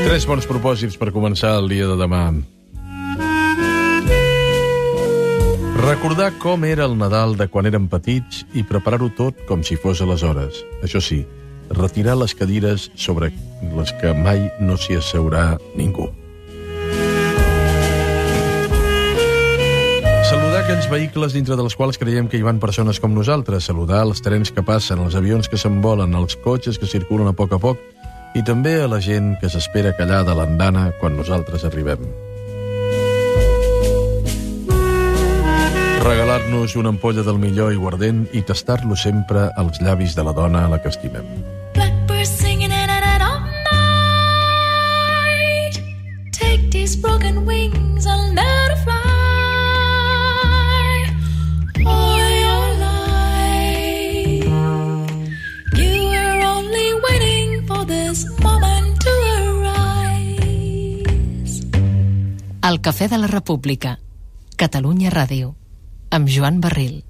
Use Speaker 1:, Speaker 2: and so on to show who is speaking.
Speaker 1: 3 bons propòsits per començar el dia de demà. Recordar com era el Nadal de quan érem petits i preparar-ho tot com si fos aleshores. Això sí, retirar les cadires sobre les que mai no s'hi asseurà ningú. Saludar aquells vehicles dintre dels quals creiem que hi van persones com nosaltres. Saludar els trens que passen, els avions que s'envolen, els cotxes que circulen a poc i també a la gent que s'espera callada a l'andana quan nosaltres arribem. Regalar-nos una ampolla del millor aiguardent i tastar-lo sempre als llavis de la dona a la que estimem.
Speaker 2: Blackbirds singing in and out all night. Take these broken wings and let it fly. All your life you were only waiting for this moment to arise.
Speaker 3: El Cafè de la República, Catalunya Ràdio, amb Joan Barril.